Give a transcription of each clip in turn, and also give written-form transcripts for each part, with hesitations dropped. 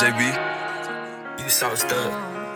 JB, you sauced up.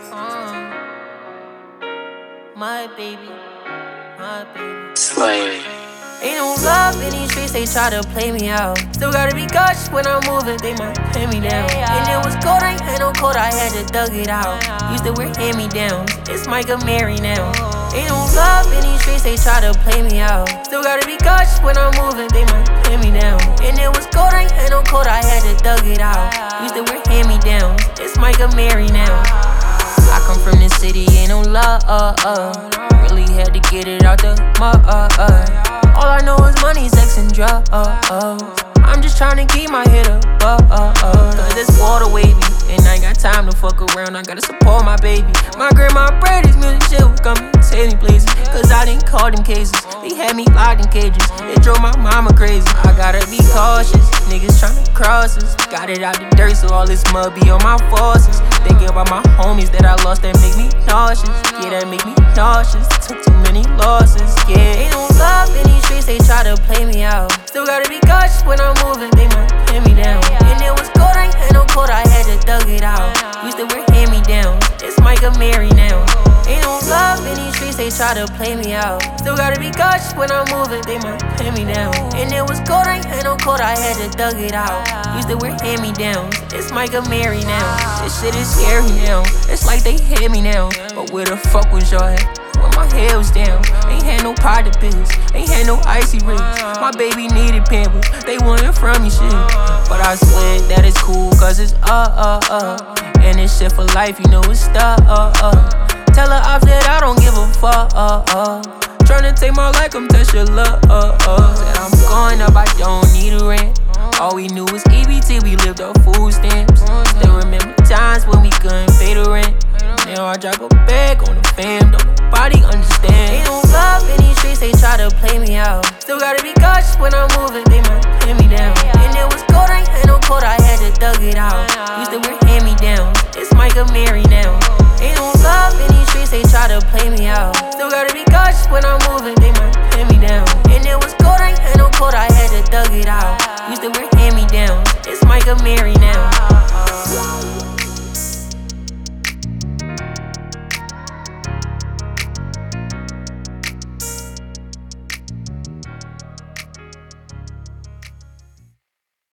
My baby, my baby. Slay. Ain't no love in these streets, they try to play me out. Still gotta be cautious when I'm moving, they might pay me down. And it was cold, I ain't had no coat, I had to dug it out. Used to wear hand-me-downs, it's Micah Mary now. Ain't no love in these streets, they try to play me out. Still gotta be cautious when I'm moving, they might pay me down. And it was cold, I ain't had no coat, I had to dug it out. Used to wear hand-me-downs, it's Micah Mary now. I come from the city, ain't no love. Really had to get it out the mud. All I know is money, sex, and drugs. I'm just tryna keep my head up. Cause it's water wavy, and I ain't got time to fuck around. I gotta support my baby. My grandma bred this music shit would come and take me places. Cause I didn't call them cases. They had me locked in cages. It drove my mama crazy. I gotta be cautious. Niggas tryna cross us. Got it out the dirt, so all this mud be on my forces. Thinking about my homies that I lost, that make me nauseous. Yeah, that make me nauseous. Took too many losses. Yeah, ain't no love in these streets, they try to play me out. Still gotta be cautious when I'm moving, they might pin me down. And it was cold, I ain't had no coat, I had to dug it out. Used to wear hand-me-downs, it's Micah Mary now. Ain't no love in these streets, they try to play me out. Still gotta be cautious when I'm moving, they might pin me down. And it was cold, I ain't had no coat, I had to dug it out. Used to wear hand-me-downs, it's Micah Mary now. This shit is scary now, it's like they hit me now. But where the fuck was y'all at? When my head was down, ain't had no potted pills, ain't had no icy rings. My baby needed pampers, they wanted from me shit. But I swear that it's cool, cause it's and this shit for life, you know it's stuck. Tell her off that I don't give a fuck. Tryna take my life, come test your luck. Said I'm going up, I don't need a rent. All we knew was EBT, we lived off food stamps. Still remember times when we couldn't pay the rent. Now I drop a bag on the fam, don't nobody understand. Ain't no love in these streets, they try to play me out. Still gotta be cautious when I'm moving, they might pin me down. And it was cold, I ain't had no coat, I had to dug it out. Used to wear hand-me-downs, it's Micah Mary now. Ain't no love in these streets, they try to play me out.